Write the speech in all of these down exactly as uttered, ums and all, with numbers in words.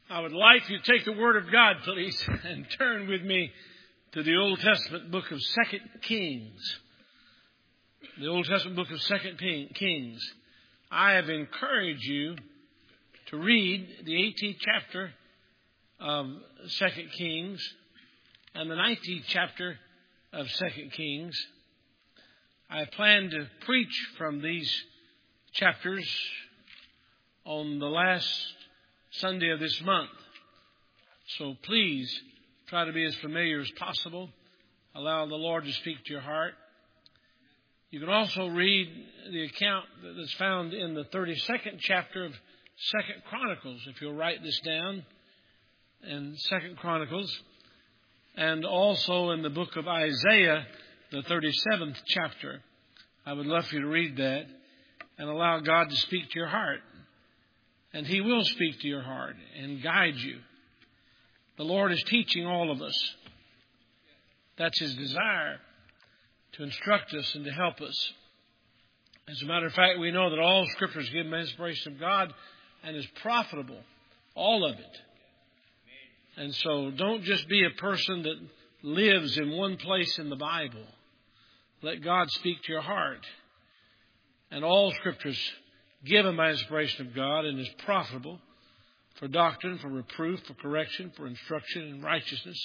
I would like you to take the Word of God, please, and turn with me to the Old Testament book of Second Kings. The Old Testament book of Second Kings. I have encouraged you to read the eighteenth chapter of Second Kings and the nineteenth chapter of Second Kings. I plan to preach from these chapters on the last Sunday of this month. So please try to be as familiar as possible. Allow the Lord to speak to your heart. You can also read the account that's found in the thirty-second chapter of Second Chronicles, if you'll write this down, in Second Chronicles, and also in the book of Isaiah, the thirty-seventh chapter. I would love for you to read that and allow God to speak to your heart. And He will speak to your heart and guide you. The Lord is teaching all of us. That's His desire, to instruct us and to help us. As a matter of fact, we know that all Scripture is given by inspiration of God and is profitable, all of it. And so don't just be a person that lives in one place in the Bible. Let God speak to your heart. And all Scripture is given by inspiration of God and is profitable for doctrine, for reproof, for correction, for instruction in righteousness,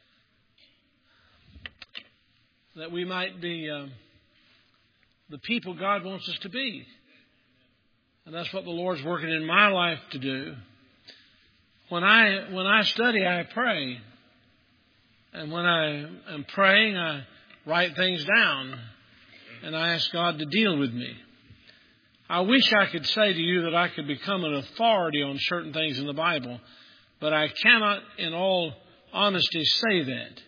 that we might be um, the people God wants us to be. And that's what the Lord's working in my life to do. When I when I study, I pray. And when I am praying, I write things down. And I ask God to deal with me. I wish I could say to you that I could become an authority on certain things in the Bible. But I cannot, in all honesty, say that.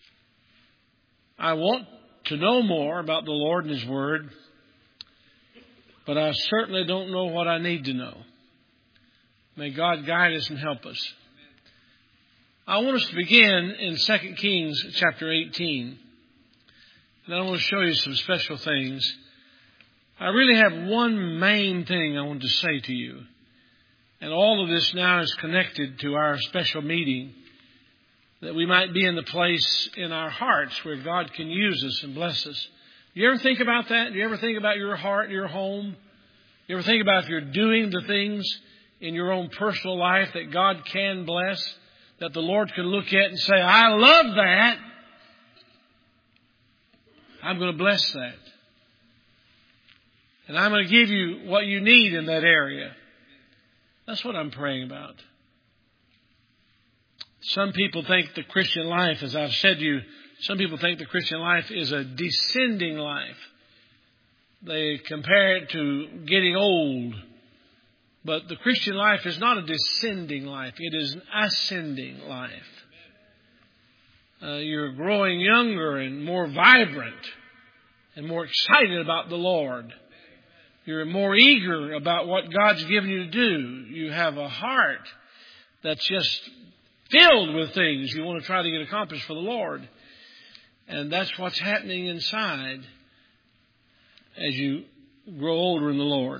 I want to know more about the Lord and His Word. But I certainly don't know what I need to know. May God guide us and help us. I want us to begin in Second Kings chapter eighteen. And I want to show you some special things. I really have one main thing I want to say to you. And all of this now is connected to our special meeting, that we might be in the place in our hearts where God can use us and bless us. Do you ever think about that? Do you ever think about your heart, your home? You ever think about if you're doing the things in your own personal life that God can bless, that the Lord can look at and say, I love that. I'm going to bless that. And I'm going to give you what you need in that area. That's what I'm praying about. Some people think the Christian life, as I've said to you, some people think the Christian life is a descending life. They compare it to getting old. But the Christian life is not a descending life. It is an ascending life. Uh, you're growing younger and more vibrant and more excited about the Lord. You're more eager about what God's given you to do. You have a heart that's just filled with things you want to try to get accomplished for the Lord. And that's what's happening inside as you grow older in the Lord.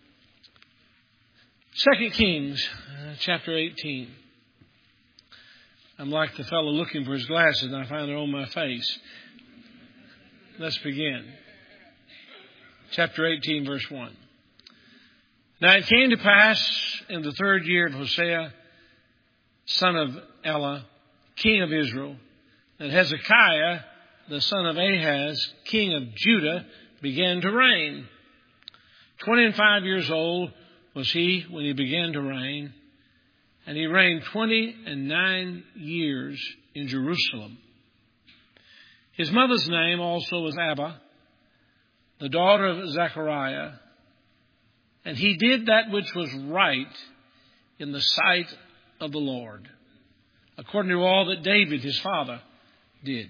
Second Kings, uh, chapter eighteen. I'm like the fellow looking for his glasses and I find it on my face. Let's begin. Chapter eighteen, verse one. Now it came to pass in the third year of Hosea, son of Elah, king of Israel, that Hezekiah, the son of Ahaz, king of Judah, began to reign. Twenty and five years old was he when he began to reign, and he reigned twenty and nine years in Jerusalem. His mother's name also was Abba, the daughter of Zechariah, and he did that which was right in the sight of the Lord, according to all that David his father did.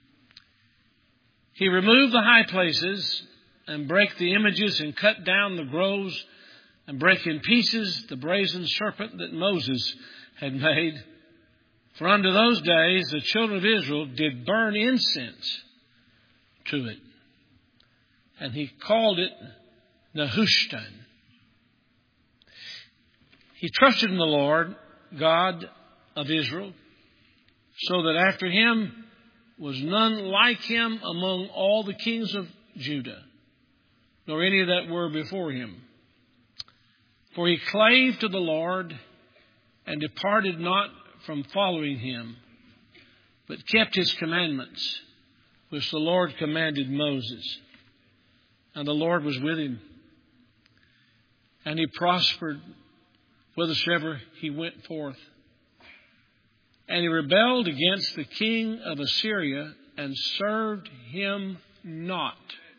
He removed the high places and brake the images and cut down the groves and brake in pieces the brazen serpent that Moses had made. For unto those days the children of Israel did burn incense to it. And he called it Nehushtan. He trusted in the Lord, God of Israel, so that after him was none like him among all the kings of Judah, nor any that were before him. For he clave to the Lord, and departed not from following him, but kept his commandments, which the Lord commanded Moses. And the Lord was with him, and he prospered whithersoever he went forth. And he rebelled against the king of Assyria, and served him not.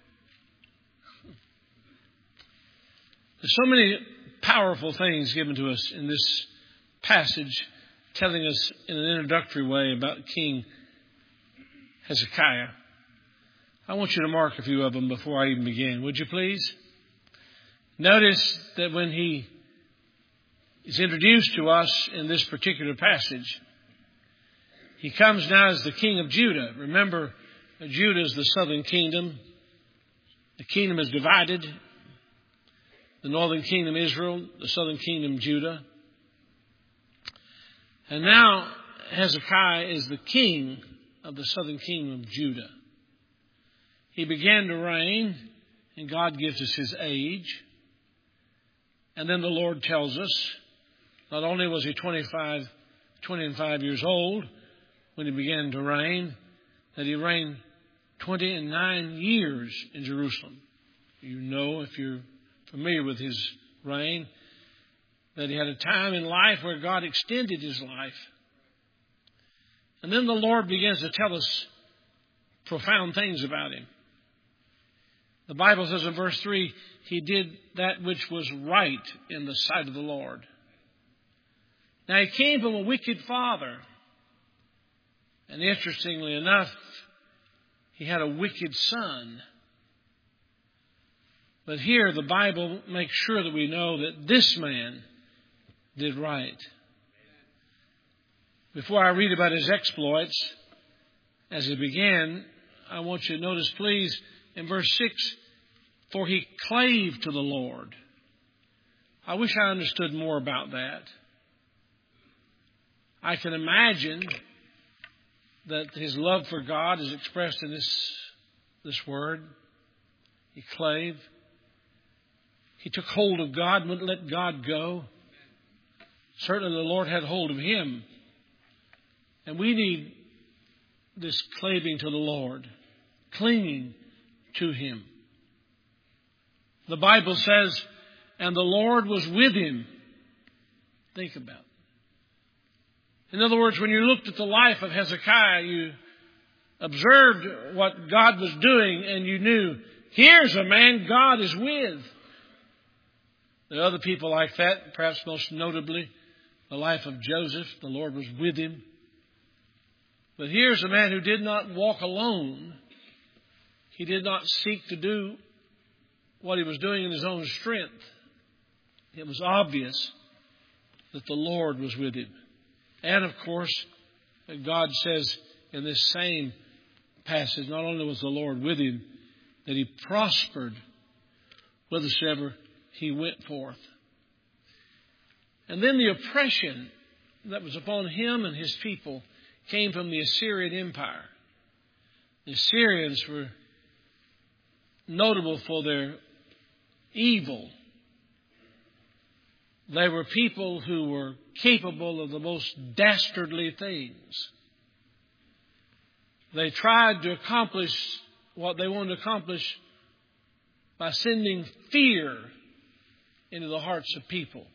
There's so many powerful things given to us in this passage, telling us in an introductory way about King Hezekiah. I want you to mark a few of them before I even begin. Would you please? Notice that when he is introduced to us in this particular passage, he comes now as the king of Judah. Remember, Judah is the southern kingdom. The kingdom is divided. The northern kingdom Israel, the southern kingdom Judah. And now Hezekiah is the king of the southern kingdom of Judah. He began to reign, and God gives us his age. And then the Lord tells us, not only was he twenty-five, twenty and five years old when he began to reign, that he reigned twenty and nine years in Jerusalem. You know, if you're familiar with his reign, that he had a time in life where God extended his life. And then the Lord begins to tell us profound things about him. The Bible says in verse three, he did that which was right in the sight of the Lord. Now, he came from a wicked father. And interestingly enough, he had a wicked son. But here the Bible makes sure that we know that this man did right. Before I read about his exploits, as he began, I want you to notice, please, in verse six, for he clave to the Lord. I wish I understood more about that. I can imagine that his love for God is expressed in this, this word. He clave. He took hold of God and wouldn't let God go. Certainly the Lord had hold of him. And we need this claving to the Lord, clinging to him. The Bible says, and the Lord was with him. Think about it. In other words, when you looked at the life of Hezekiah, you observed what God was doing, and you knew, here's a man God is with. There are other people like that, perhaps most notably the life of Joseph. The Lord was with him. But here's a man who did not walk alone. He did not seek to do what he was doing in his own strength. It was obvious that the Lord was with him. And of course, God says in this same passage, not only was the Lord with him, that he prospered whithersoever he went forth. And then the oppression that was upon him and his people came from the Assyrian Empire. The Assyrians were notable for their evil. They were people who were capable of the most dastardly things. They tried to accomplish what they wanted to accomplish by sending fear into the hearts of people.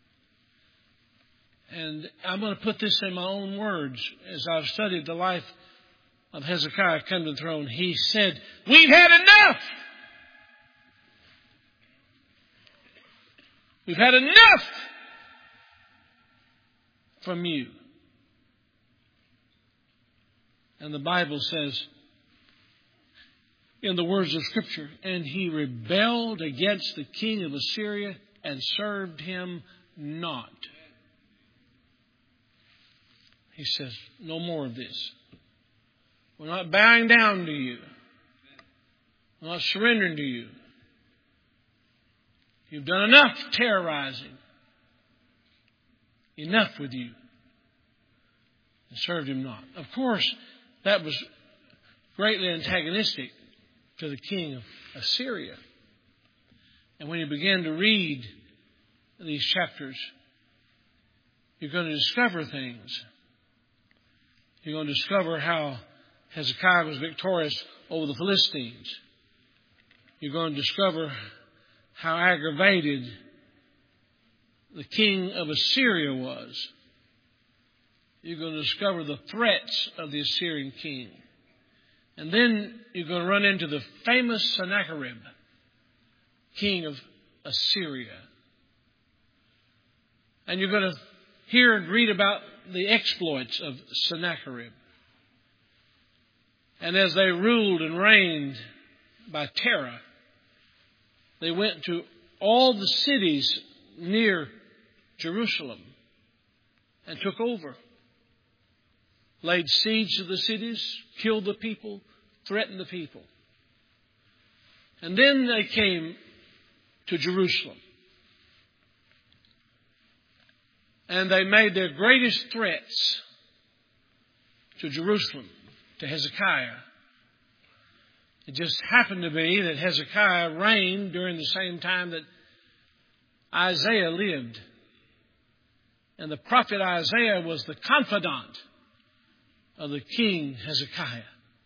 And I'm going to put this in my own words. As I've studied the life of Hezekiah come to the throne, he said, we've had enough. We've had enough from you. And the Bible says, in the words of Scripture, and he rebelled against the king of Assyria and served him not. He says, no more of this. We're not bowing down to you. We're not surrendering to you. You've done enough terrorizing. Enough with you. and served him not. Of course, that was greatly antagonistic to the king of Assyria. And when you begin to read these chapters, you're going to discover things. You're going to discover how Hezekiah was victorious over the Philistines. You're going to discover how aggravated the king of Assyria was. You're going to discover the threats of the Assyrian king. And then you're going to run into the famous Sennacherib, king of Assyria. And you're going to hear and read about the exploits of Sennacherib. And as they ruled and reigned by terror, they went to all the cities near Jerusalem and took over. Laid siege to the cities, killed the people, threatened the people. And then they came to Jerusalem. And they made their greatest threats to Jerusalem, to Hezekiah. It just happened to be that Hezekiah reigned during the same time that Isaiah lived. And the prophet Isaiah was the confidant of the king Hezekiah.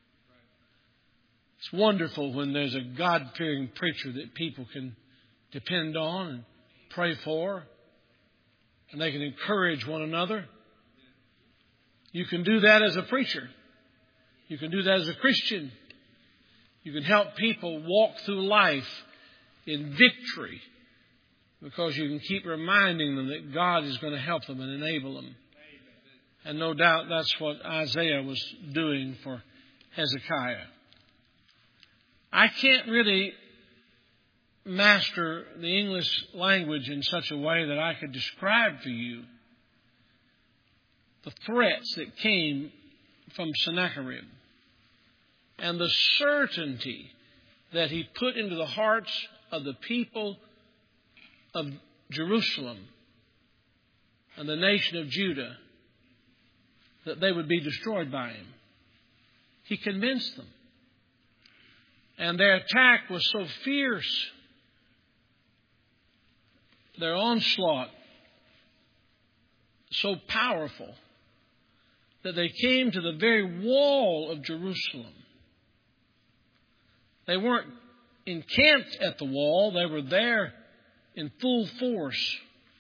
It's wonderful when there's a God-fearing preacher that people can depend on and pray for, and they can encourage one another. You can do that as a preacher. You can do that as a Christian. You can help people walk through life in victory because you can keep reminding them that God is going to help them and enable them. And no doubt that's what Isaiah was doing for Hezekiah. I can't really master the English language in such a way that I could describe for you the threats that came from Sennacherib and the certainty that he put into the hearts of the people of Jerusalem and the nation of Judah that they would be destroyed by him. He convinced them. And their attack was so fierce, their onslaught so powerful, that they came to the very wall of Jerusalem. They weren't encamped at the wall. They were there in full force.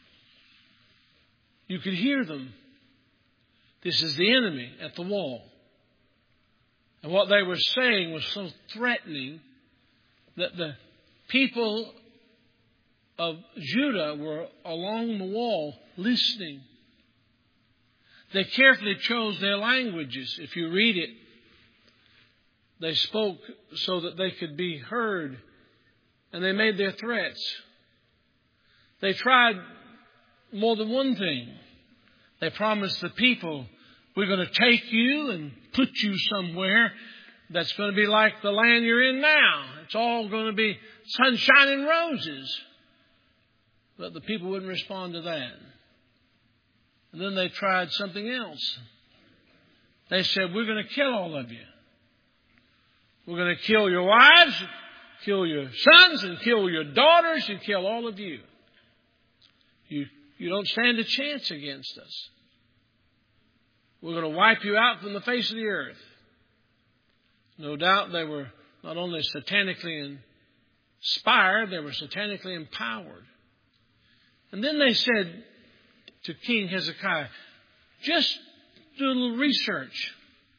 You could hear them. This is the enemy at the wall. And what they were saying was so threatening that the people of Judah were along the wall listening. They carefully chose their languages. If you read it, they spoke so that they could be heard. And they made their threats. They tried more than one thing. They promised the people, we're going to take you and put you somewhere that's going to be like the land you're in now. It's all going to be sunshine and roses. But the people wouldn't respond to that. And then they tried something else. They said, we're going to kill all of you. We're going to kill your wives, kill your sons, and kill your daughters, and kill all of you. You, you don't stand a chance against us. We're going to wipe you out from the face of the earth. No doubt they were not only satanically inspired, they were satanically empowered. And then they said to King Hezekiah, just do a little research.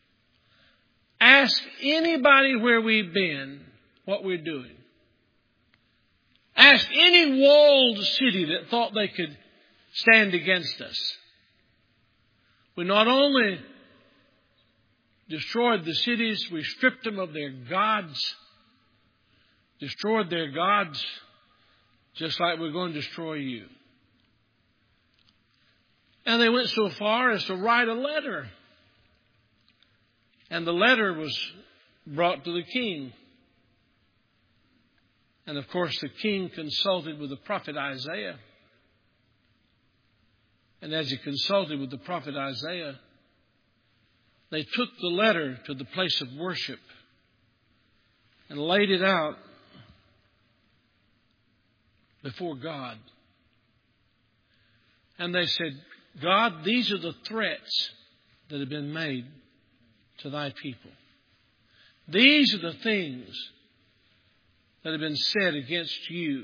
Ask anybody where we've been, what we're doing. Ask any walled city that thought they could stand against us. We not only destroyed the cities, we stripped them of their gods, destroyed their gods, just like we're going to destroy you. And they went so far as to write a letter. And the letter was brought to the king. And of course the king consulted with the prophet Isaiah. And as he consulted with the prophet Isaiah, they took the letter to the place of worship and laid it out before God. And they said, God, these are the threats that have been made to thy people. These are the things that have been said against you.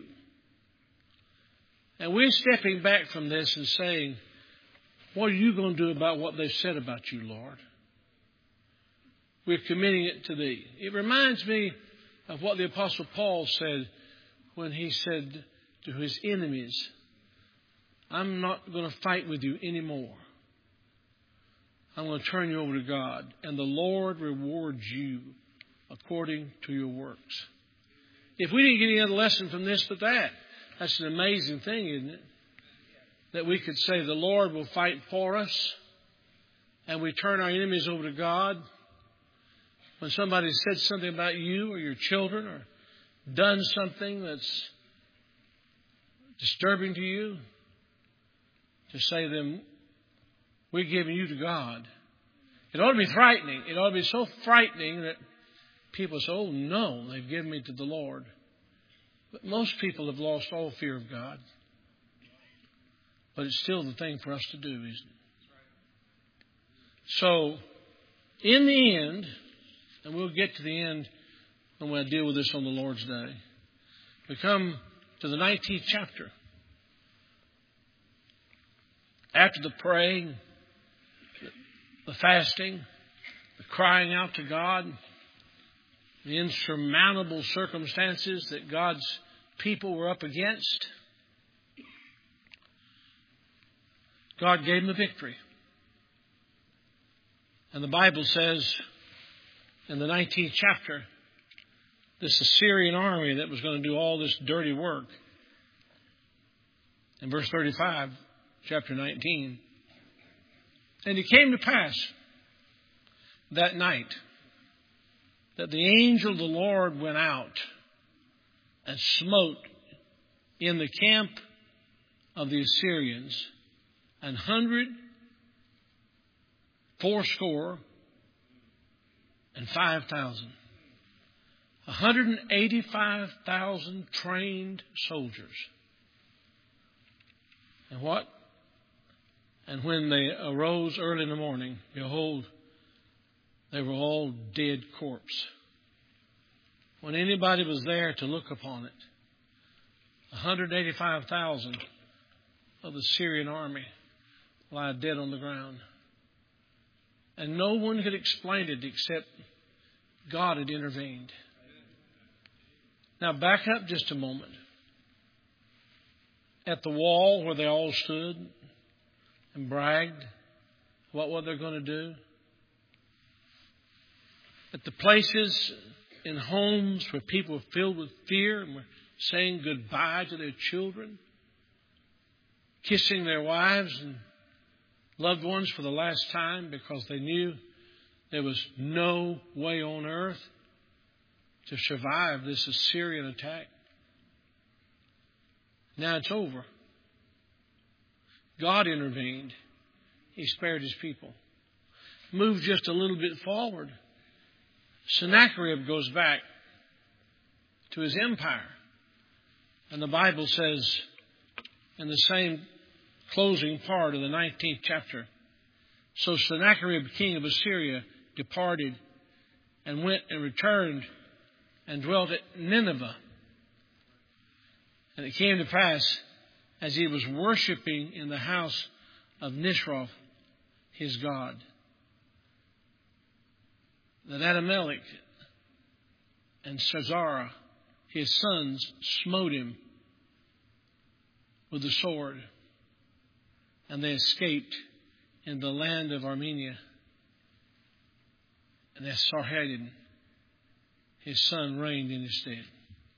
And we're stepping back from this and saying, what are you going to do about what they've said about you, Lord? We're committing it to Thee. It reminds me of what the Apostle Paul said when he said to his enemies, I'm not going to fight with you anymore. I'm going to turn you over to God, and the Lord rewards you according to your works. If we didn't get any other lesson from this but that, that's an amazing thing, isn't it? That we could say the Lord will fight for us, and we turn our enemies over to God. When somebody said something about you or your children or done something that's disturbing to you, to say to them, we're giving you to God. It ought to be frightening. It ought to be so frightening that people say, oh no, they've given me to the Lord. But most people have lost all fear of God. But it's still the thing for us to do, isn't it? So, in the end, and we'll get to the end when we deal with this on the Lord's Day, we come to the nineteenth chapter. After the praying, the fasting, the crying out to God, the insurmountable circumstances that God's people were up against, God gave them the victory. And the Bible says in the nineteenth chapter, this Assyrian army that was going to do all this dirty work. In verse thirty-five, chapter nineteen. And it came to pass that night that the angel of the Lord went out and smote in the camp of the Assyrians an hundred fourscore and five thousand. one hundred eighty-five thousand trained soldiers. And what? And when they arose early in the morning, behold, they were all dead corpse. When anybody was there to look upon it, one hundred eighty-five thousand of the Syrian army lie dead on the ground. And no one could explain it except God had intervened. Now back up just a moment. At the wall where they all stood and bragged about what they're going to do. At the places in homes where people were filled with fear and were saying goodbye to their children. Kissing their wives and loved ones for the last time because they knew there was no way on earth to survive this Assyrian attack. Now it's over. God intervened. He spared His people. Move just a little bit forward. Sennacherib goes back to his empire. And the Bible says in the same closing part of the nineteenth chapter, so Sennacherib, king of Assyria, departed and went and returned and dwelt at Nineveh. And it came to pass, as he was worshiping in the house of Nisroch, his god, that Abimelech and Sisera, his sons, smote him with the sword, and they escaped in the land of Armenia. And Esarhaddon, his son, reigned in his stead.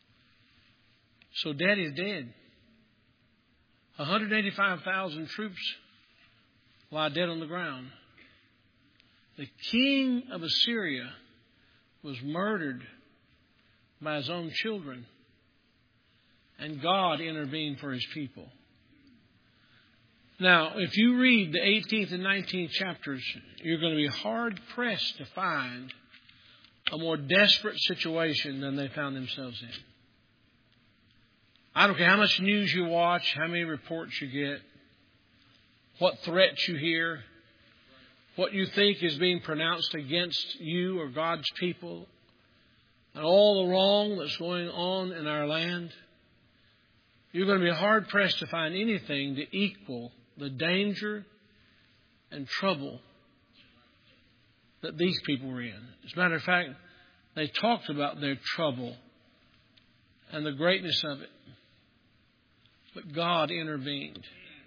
So Daddy's dead. one hundred eighty-five thousand troops lie dead on the ground. The king of Assyria was murdered by his own children. And God intervened for His people. Now, if you read the eighteenth and nineteenth chapters, you're going to be hard-pressed to find a more desperate situation than they found themselves in. I don't care how much news you watch, how many reports you get, what threats you hear, what you think is being pronounced against you or God's people, and all the wrong that's going on in our land. You're going to be hard-pressed to find anything to equal the danger and trouble that these people were in. As a matter of fact, they talked about their trouble and the greatness of it. But God intervened.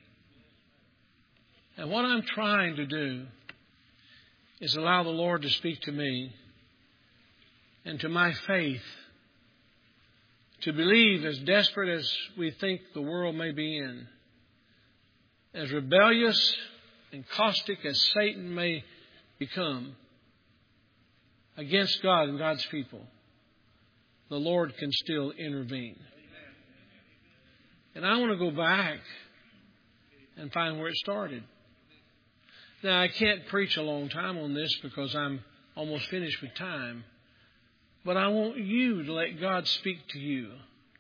And what I'm trying to do is allow the Lord to speak to me and to my faith to believe, as desperate as we think the world may be in, as rebellious and caustic as Satan may become against God and God's people, the Lord can still intervene. And I want to go back and find where it started. Now, I can't preach a long time on this because I'm almost finished with time. But I want you to let God speak to you.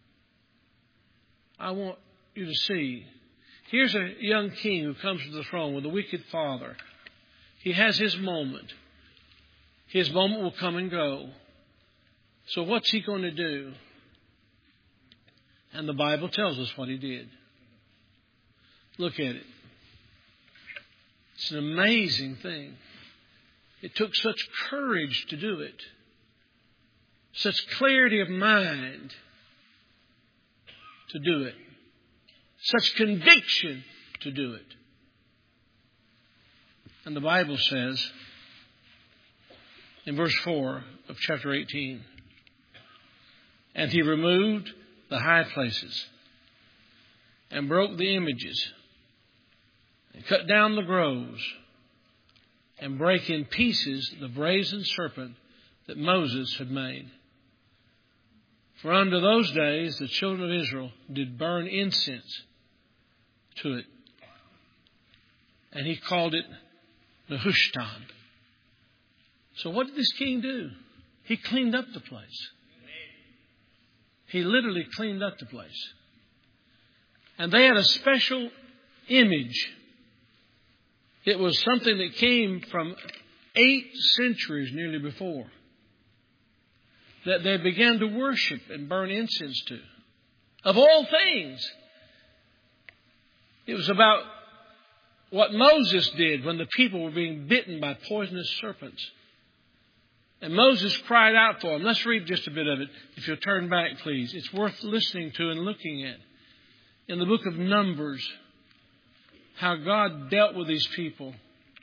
I want you to see. Here's a young king who comes to the throne with a wicked father. He has his moment. His moment will come and go. So what's he going to do? And the Bible tells us what he did. Look at it. It's an amazing thing. It took such courage to do it. Such clarity of mind to do it. Such conviction to do it. And the Bible says in verse four of chapter eighteen, and he removed the high places and broke the images and cut down the groves and brake in pieces the brazen serpent that Moses had made. For unto those days the children of Israel did burn incense to it. And he called it Nehushtan. So what did this king do? He cleaned up the place. He literally cleaned up the place. And they had a special image. It was something that came from eight centuries nearly before, that they began to worship and burn incense to. Of all things, it was about what Moses did when the people were being bitten by poisonous serpents. And Moses cried out for them. Let's read just a bit of it. If you'll turn back, please. It's worth listening to and looking at. In the book of Numbers, how God dealt with these people.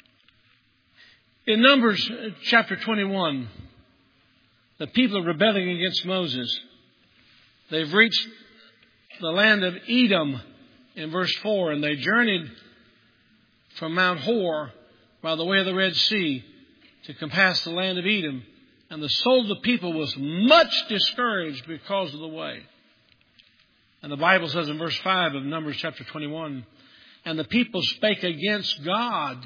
In Numbers chapter twenty-one, the people are rebelling against Moses. They've reached the land of Edom in verse four, and they journeyed from Mount Hor by the way of the Red Sea to compass the land of Edom. And the soul of the people was much discouraged because of the way. And the Bible says in verse five of Numbers chapter twenty-one, and the people spake against God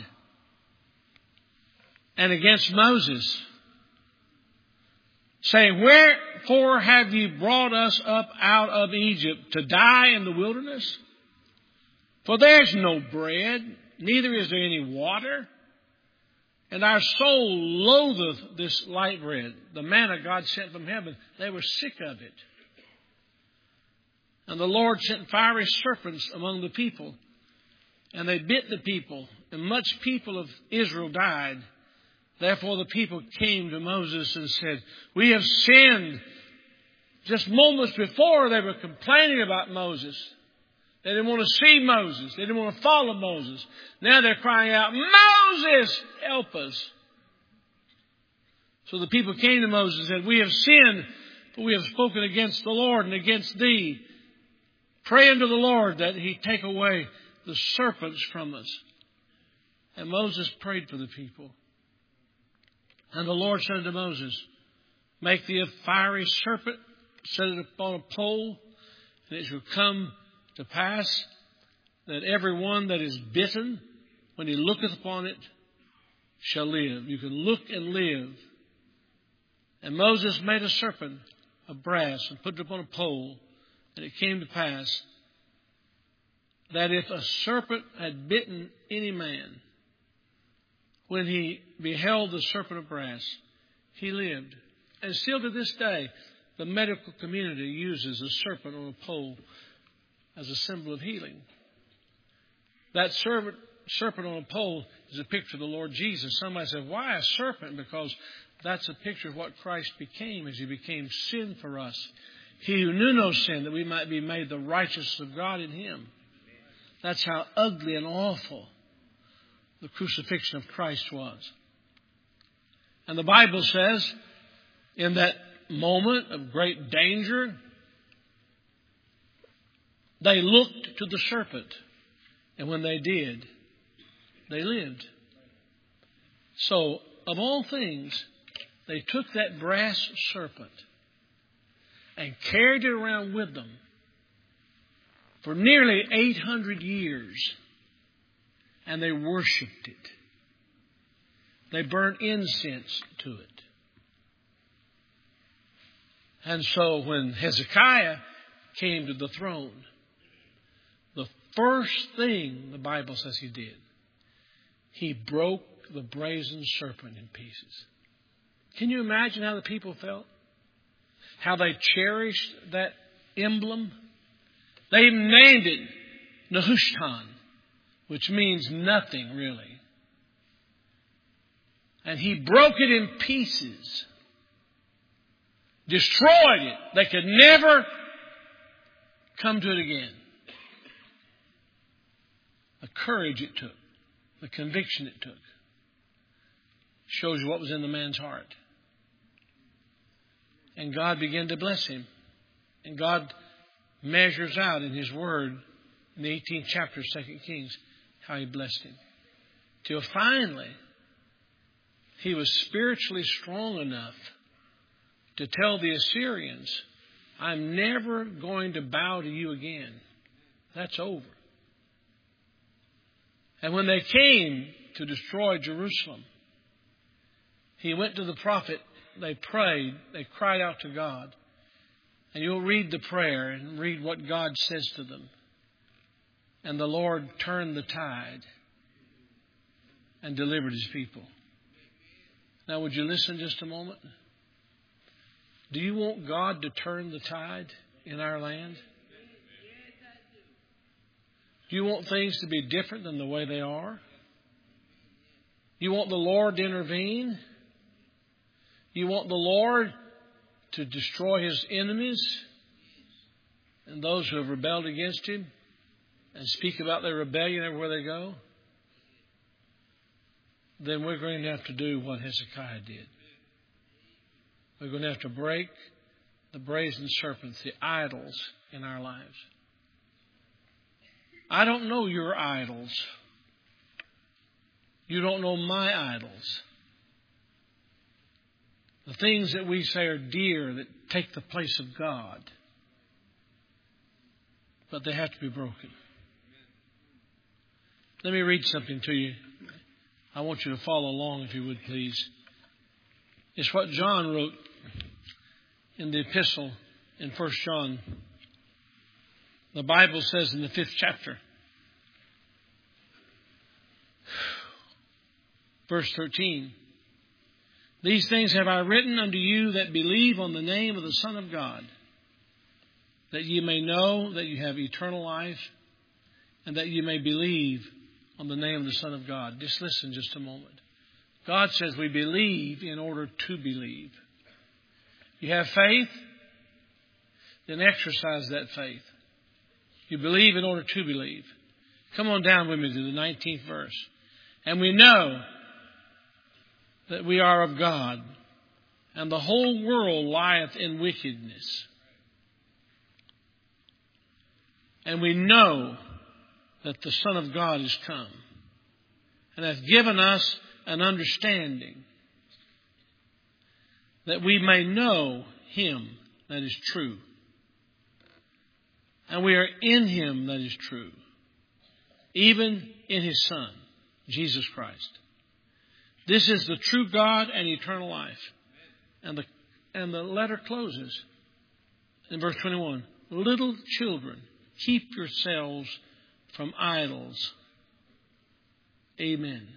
and against Moses, saying, wherefore have ye brought us up out of Egypt to die in the wilderness? For there's no bread, neither is there any water. And our soul loatheth this light bread, the manna God sent from heaven. They were sick of it. And the Lord sent fiery serpents among the people, and they bit the people, and much people of Israel died. Therefore the people came to Moses and said, we have sinned. Just moments before they were complaining about Moses. They didn't want to see Moses. They didn't want to follow Moses. Now they're crying out, Moses, help us. So the people came to Moses and said, we have sinned, for we have spoken against the Lord and against thee. Pray unto the Lord that he take away the serpents from us. And Moses prayed for the people. And the Lord said unto Moses, make thee a fiery serpent, set it upon a pole, and it shall come to pass that every one that is bitten, when he looketh upon it, shall live. You can look and live. And Moses made a serpent of brass and put it upon a pole. And it came to pass that if a serpent had bitten any man, when he beheld the serpent of brass, he lived. And still to this day, the medical community uses a serpent on a pole as a symbol of healing. That serpent, serpent on a pole is a picture of the Lord Jesus. Somebody said, why a serpent? Because that's a picture of what Christ became as he became sin for us. He who knew no sin, that we might be made the righteousness of God in him. That's how ugly and awful the crucifixion of Christ was. And the Bible says, in that moment of great danger, they looked to the serpent. And when they did, they lived. So, of all things, they took that brass serpent and carried it around with them for nearly eight hundred years. And they worshipped it. They burnt incense to it. And so when Hezekiah came to the throne, the first thing the Bible says he did, he broke the brazen serpent in pieces. Can you imagine how the people felt? How they cherished that emblem? They even named it Nehushtan, which means nothing really. And he broke it in pieces. Destroyed it. They could never come to it again. The courage it took. The conviction it took. Shows you what was in the man's heart. And God began to bless him. And God measures out in his word in the eighteenth chapter of Second Kings how he blessed him. Till finally he was spiritually strong enough to tell the Assyrians, I'm never going to bow to you again. That's over. And when they came to destroy Jerusalem, he went to the prophet. They prayed. They cried out to God. And you'll read the prayer and read what God says to them. And the Lord turned the tide and delivered his people. Now, would you listen just a moment? Do you want God to turn the tide in our land? Do you want things to be different than the way they are? You want the Lord to intervene? You want the Lord to destroy his enemies and those who have rebelled against him and speak about their rebellion everywhere they go? Then we're going to have to do what Hezekiah did. We're going to have to break the brazen serpents, the idols in our lives. I don't know your idols. You don't know my idols. The things that we say are dear that take the place of God. But they have to be broken. Let me read something to you. I want you to follow along if you would, please. It's what John wrote in the epistle in First John. The Bible says in the fifth chapter, verse thirteen, these things have I written unto you that believe on the name of the Son of God, that ye may know that you have eternal life, and that you may believe on the name of the Son of God. Just listen just a moment. God says we believe in order to believe. You have faith, then exercise that faith. You believe in order to believe. Come on down with me to the nineteenth verse. And we know that we are of God, and the whole world lieth in wickedness. And we know that the Son of God is come, and hath given us an understanding, that we may know him that is true. And we are in him that is true, even in His Son, Jesus Christ. This is the true God and eternal life. And the, and the letter closes in verse twenty-one. Little children, keep yourselves from idols. Amen.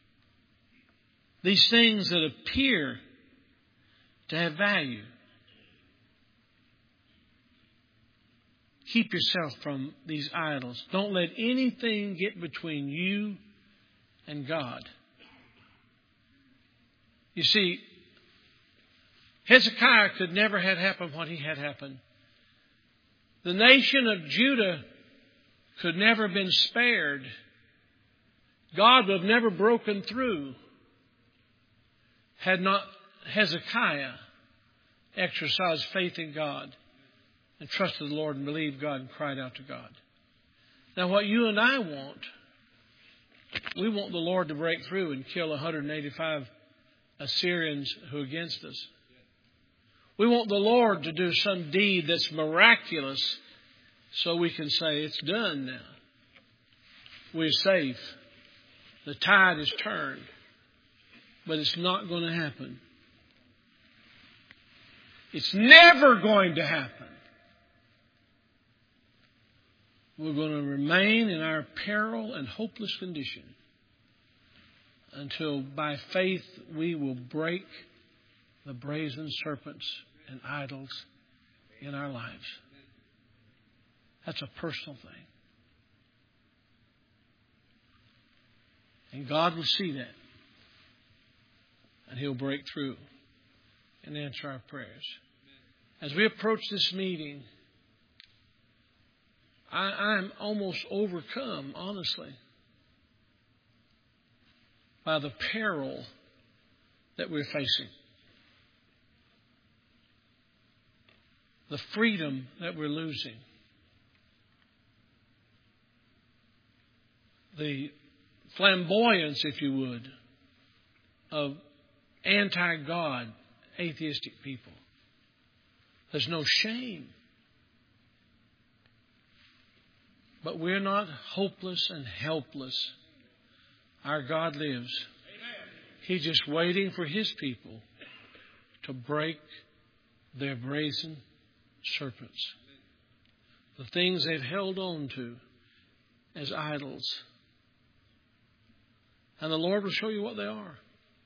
These things that appear to have value. Keep yourself from these idols. Don't let anything get between you and God. You see, Hezekiah could never have happened what he had happened. The nation of Judah could never have been spared. God would have never broken through had not Hezekiah exercised faith in God and trusted the Lord and believed God and cried out to God. Now what you and I want, we want the Lord to break through and kill one hundred eighty-five Assyrians who are against us. We want the Lord to do some deed that's miraculous so we can say, it's done now. We're safe. The tide is turned. But it's not going to happen. It's never going to happen. We're going to remain in our peril and hopeless condition until by faith we will break the brazen serpents and idols in our lives. That's a personal thing. And God will see that. And He'll break through and answer our prayers. As we approach this meeting, I, I'm almost overcome, honestly, by the peril that we're facing. The freedom that we're losing. The flamboyance, if you would, of anti-God, atheistic people. There's no shame. But we're not hopeless and helpless. Our God lives. He's just waiting for His people to break their brazen serpents. The things they've held on to as idols. And the Lord will show you what they are.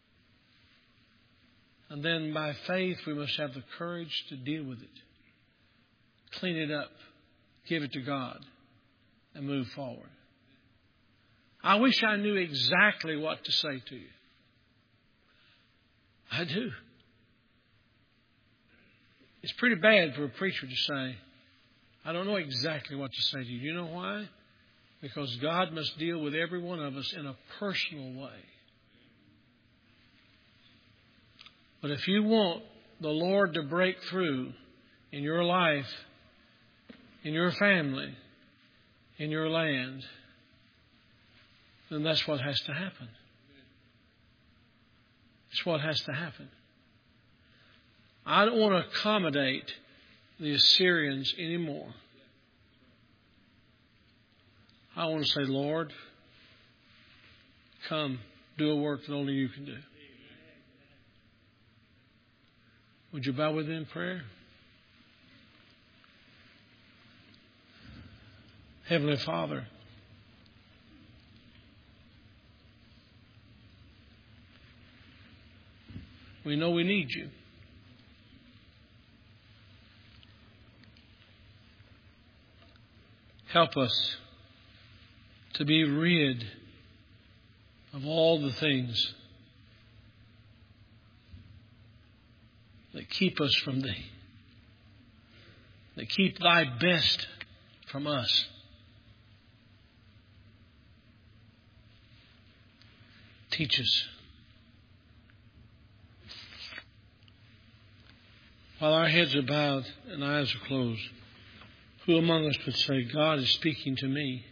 And then by faith we must have the courage to deal with it. Clean it up. Give it to God. And move forward. I wish I knew exactly what to say to you. I do. It's pretty bad for a preacher to say, I don't know exactly what to say to you. You know why? Because God must deal with every one of us in a personal way. But if you want the Lord to break through in your life, in your family, in your land, then that's what has to happen. It's what has to happen. I don't want to accommodate the Assyrians anymore. I want to say, Lord, come, do a work that only You can do. Would you bow with me in prayer? Heavenly Father, we know we need You. Help us to be rid of all the things that keep us from Thee, that keep Thy best from us. Teach us. While our heads are bowed and eyes are closed, who among us would say, God is speaking to me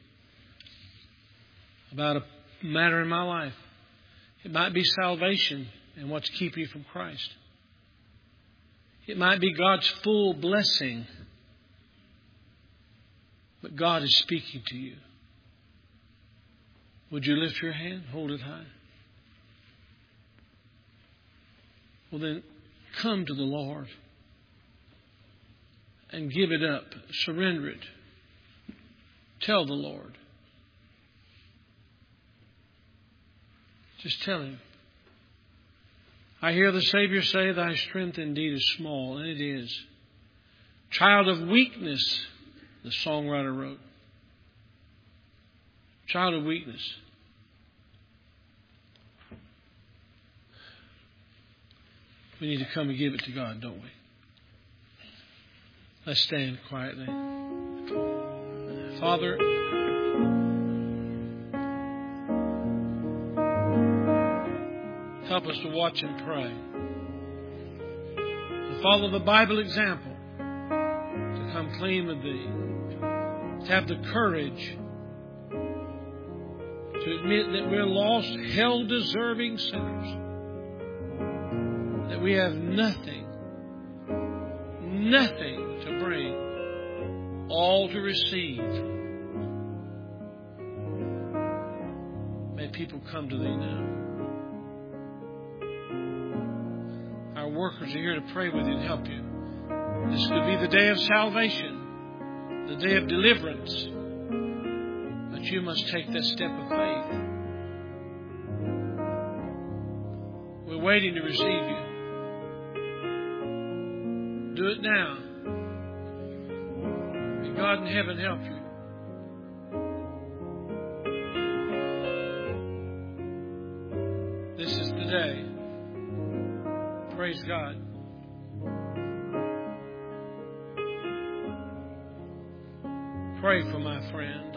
about a matter in my life? It might be salvation and what's keeping you from Christ. It might be God's full blessing. But God is speaking to you. Would you lift your hand? Hold it high. Well, then come to the Lord and give it up. Surrender it. Tell the Lord. Just tell Him. I hear the Savior say, thy strength indeed is small, and it is. Child of weakness, the songwriter wrote. Child of weakness. We need to come and give it to God, don't we? Let's stand quietly. Father, help us to watch and pray. To follow the Bible example. To come clean with Thee. To have the courage to admit that we're lost, hell-deserving sinners. That we have nothing, nothing to bring, all to receive. May people come to Thee now. Our workers are here to pray with You and help You. This could be the day of salvation, the day of deliverance. But you must take that step of faith. We're waiting to receive You. Do it now. May God in heaven help you. This is the day. Praise God. Pray for my friend.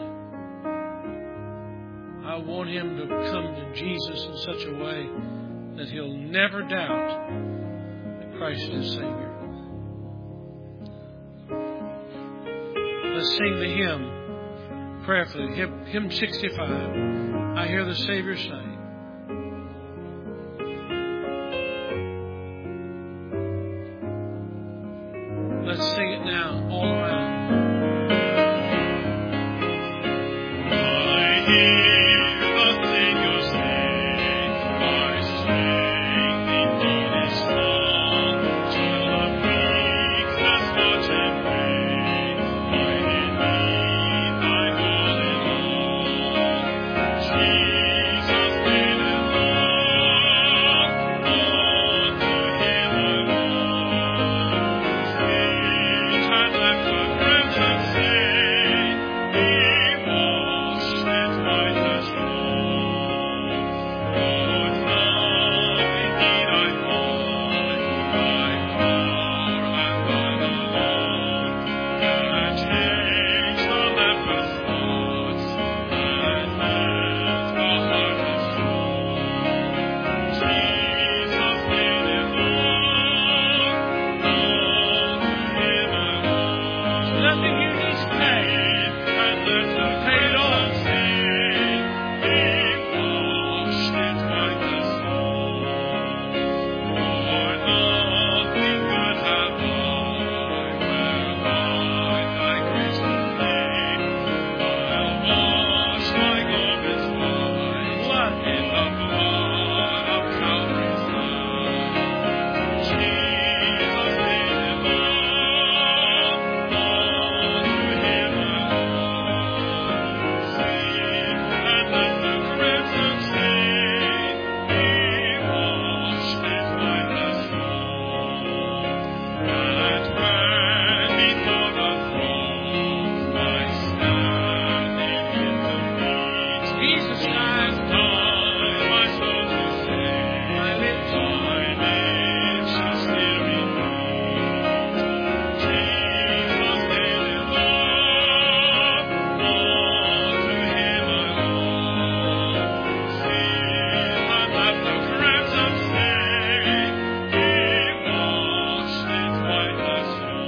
I want him to come to Jesus in such a way that he'll never doubt that Christ is Savior. Let's sing the hymn prayerfully. Hymn sixty-five. I hear the Savior say. Let's sing it now, all around. I hear the Savior say, my strength indeed is small. Till the weak let's watch and pray. Hide in me thy holy law. Jesus made it law. Unto him alone. Sweet and left the crimson stain. He washed it white as snow. With love indeed I find thy power and thine alone can change the leper's thoughts and melt the heart of stone. Jesus made it known unto him alone. Nothing you need to pay. And let the Pay it all. crimson stain be washed it white as snow. For nothing good have I, whereby thy grace did lay. I'll wash my garments white Blood. in the blood of Calvary's Lamb. Jesus made it known unto him alone. Sing, and let the crimson stain be washed it white as snow. And when before the throne I stand in the meet, Jesus died. died my soul to save. My lips. My name shall still repeat. Jesus made it known unto him alone. Sing, and let the crimson stain be washed it white as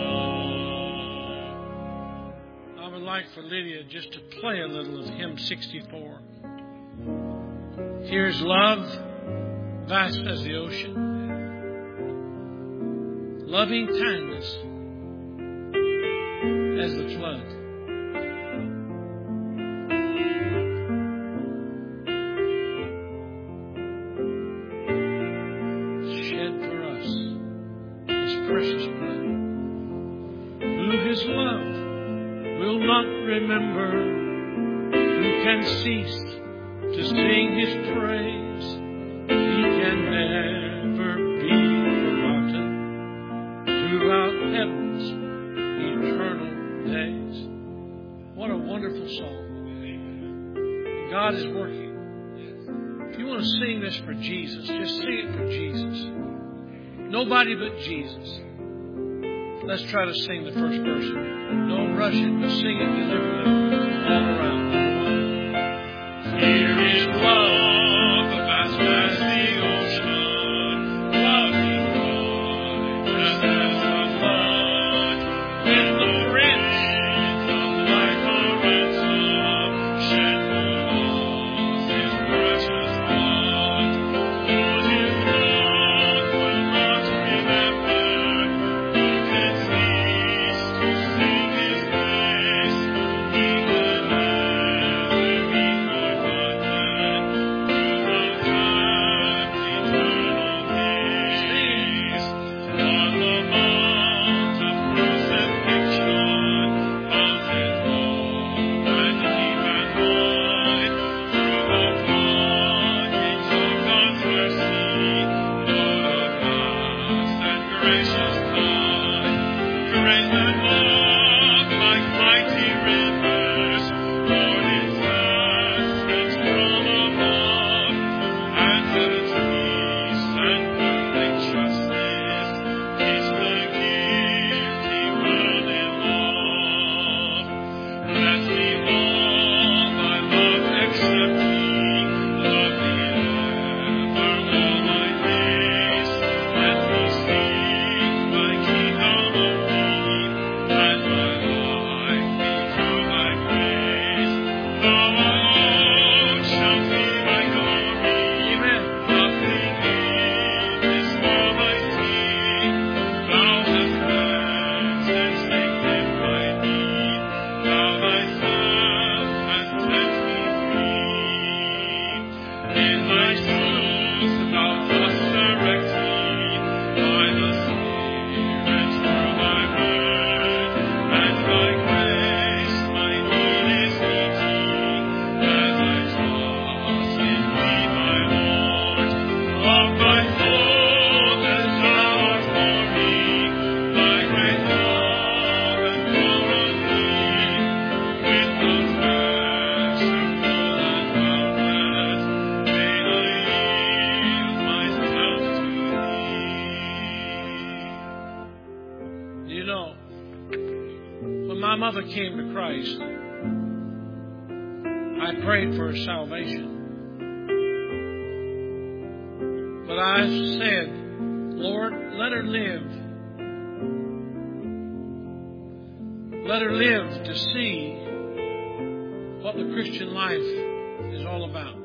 snow. I would like for Lydia just to play a little of hymn sixty-four. Here's love, vast as the ocean. Loving kindness as the flood. precious blood. Who His love will not remember, who can cease to sing His praise. He can never be forgotten throughout heaven's eternal days. What a wonderful song. God is working. If you want to sing this for Jesus, just sing it for Jesus. Nobody but Jesus. Let's try to sing the first verse. Don't rush it, but sing it deliberately all around. Here is love, vast as the ocean, loving God, just as the flood, when the rich like a ransom shed for us His precious blood. For His love will not remember, who can cease to sing His praise. He can never be forgotten throughout time's eternal days. On the mount of crucifixion, mountain low and deep and wide, through the floodgates of God's mercy, flowed a vast and gracious tide. Grace and love like mighty rivers poured its essence from above, and heaven's peace and perfect justice is the guilty world in love. Bless me, all thy love accepting, love me ever all my days. Let me seek thy kingdom of thee, and my life be through thy praise. Thou alone shalt be my glory. Amen. Nothing in this world I see. Thou hast cleansed and sanctified me. Thou thyself hast set me free. In thy truth thou dost direct me by the Spirit through thy word, and by grace my need is meeting as I trust in thee, my Lord. Of thy fullness thou art pouring, thy great love and glory, with those measure full and boundless, may I yield myself to thee. You know, when my mother came to Christ, I prayed for her salvation. But I said, Lord, let her live. Let her live to see what the Christian life is all about.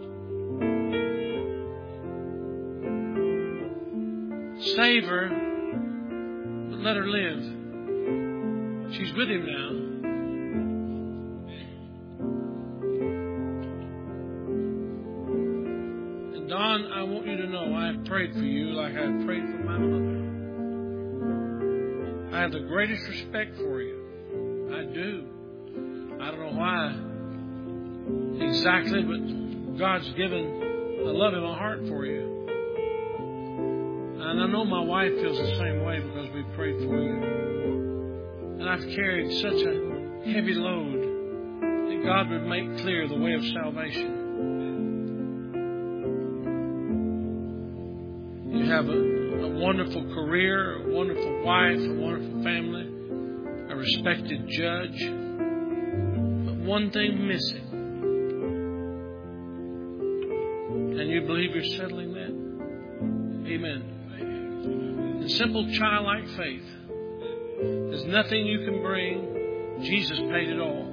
Save her, but let her live. She's with Him now. And Don, I want you to know I have prayed for you like I have prayed for my mother. I have the greatest respect for you. I do. I don't know why exactly, but God's given a love in my heart for you. And I know my wife feels the same way because we prayed for you. And I've carried such a heavy load that God would make clear the way of salvation. You have a, a wonderful career, a wonderful wife, a wonderful family, a respected judge. But one thing missing. And you believe you're settling that? Amen. In simple childlike faith, there's nothing you can bring. Jesus paid it all.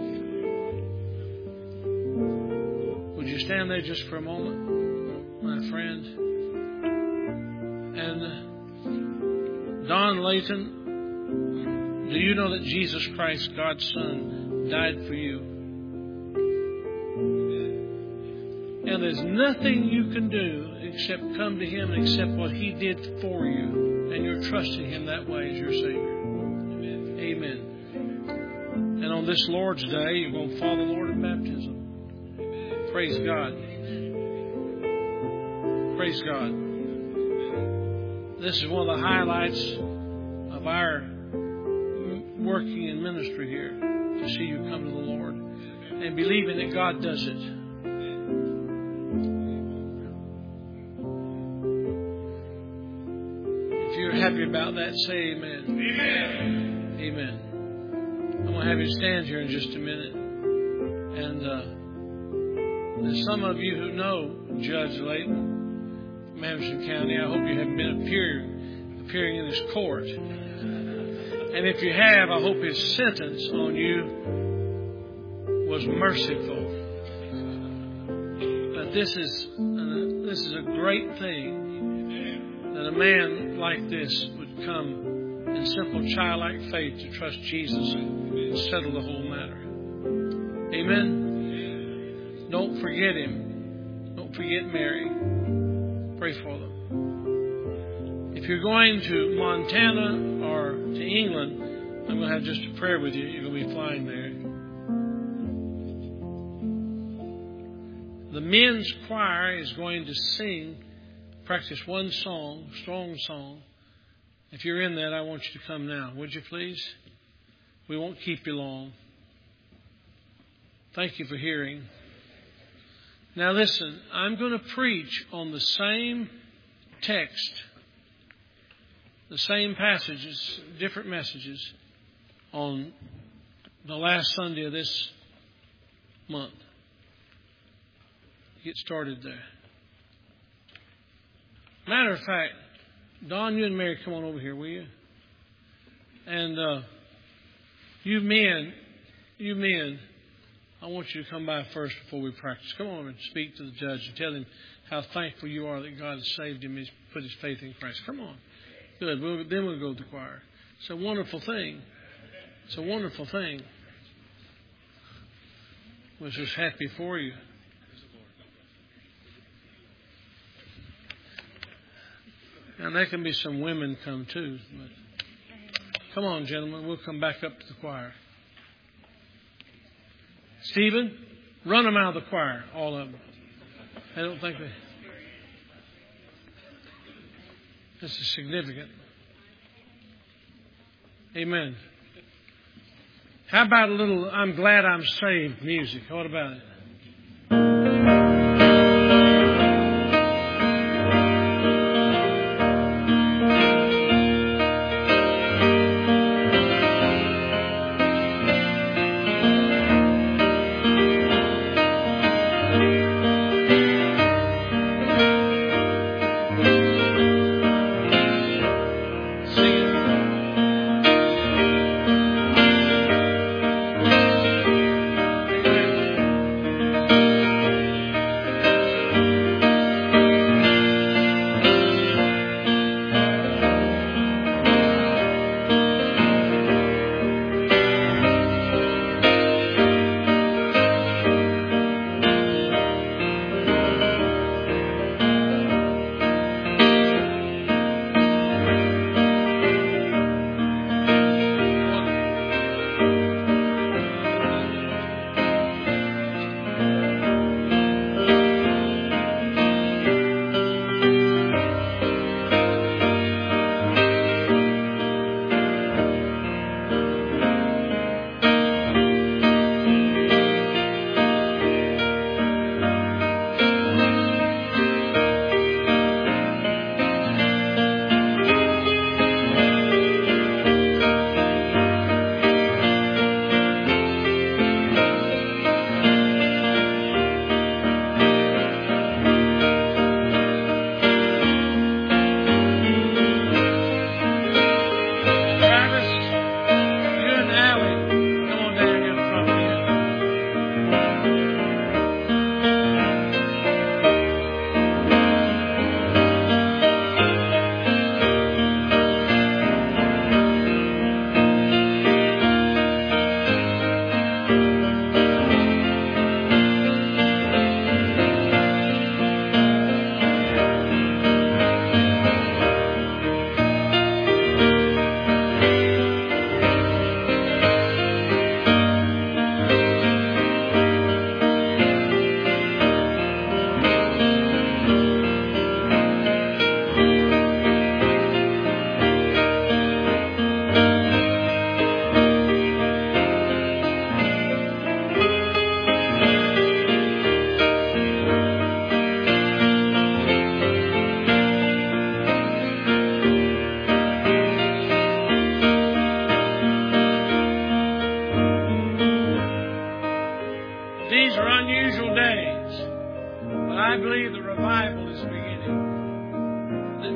Would you stand there just for a moment, my friend? And Don Layton, do you know that Jesus Christ, God's Son, died for you? And there's nothing you can do except come to Him and accept what He did for you. and you're trusting Him that way as your Savior. Amen. And on this Lord's Day, you're going to follow the Lord in baptism. Praise God. Praise God. This is one of the highlights of our working in ministry here, to see you come to the Lord and believing that God does it. If you're happy about that, say amen. Amen. Amen. I'm going to have you stand here in just a minute. And uh, there's some of you who know Judge Layton from Anderson County. I hope you have been appearing, appearing in his court. And if you have, I hope his sentence on you was merciful. But this is uh, this is a great thing that a man like this would come in simple childlike faith to trust Jesus and settle the whole matter. Amen. Don't forget him. Don't forget Mary. Pray for them. If you're going to Montana or to England, I'm going to have just a prayer with you. You're going to be flying there. The men's choir is going to sing, practice one song, strong song. If you're in that, I want you to come now. Would you please? We won't keep you long. Thank you for hearing. Now listen, I'm going to preach on the same text, the same passages, different messages on the last Sunday of this month. Get started there. Matter of fact, Don, you and Mary, come on over here, will you? And uh, you men, you men, I want you to come by first before we practice. Come on and speak to the judge and tell him how thankful you are that God has saved him and put his faith in Christ. Come on. Good. We'll, then we'll go to the choir. It's a wonderful thing. It's a wonderful thing. I was just happy for you. And there can be some women come too. But come on, gentlemen. We'll come back up to the choir. Stephen, run them out of the choir, all of them. I don't think they... This is significant. Amen. How about a little I'm Glad I'm Saved music? What about it?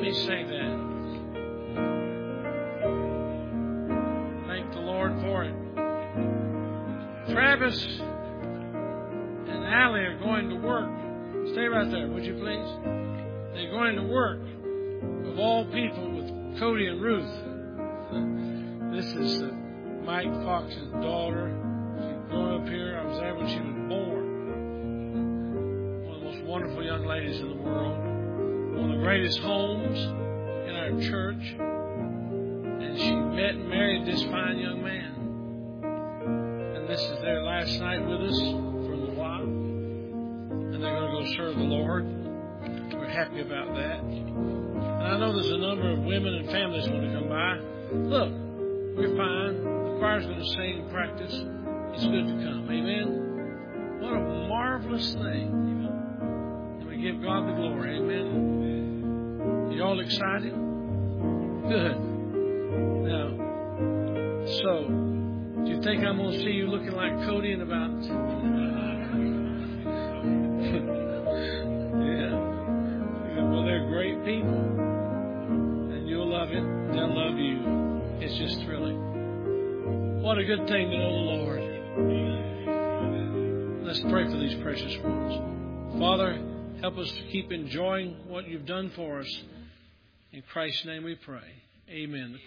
me say that. Thank the Lord for it. Travis and Allie are going to work. Stay right there, would you please? They're going to work, of all people, with Cody and Ruth. This is uh, Mike Fox's daughter. She's grown up here. I was there when she was born. One of the most wonderful young ladies in the world. One of the greatest homes in our church. And she met and married this fine young man. And this is their last night with us for a little while. And they're going to go serve the Lord. We're happy about that. And I know there's a number of women and families going to come by. Look, we're fine. The choir's going to sing and practice. It's good to come. Amen? What a marvelous thing. And we give God the glory. Amen? You all excited? Good. Now, so, do you think I'm going to see you looking like Cody in about... yeah. Well, they're great people. And you'll love it. They'll love you. It's just thrilling. What a good thing to know the Lord. Let's pray for these precious ones. Father, help us to keep enjoying what you've done for us. In Christ's name we pray. Amen.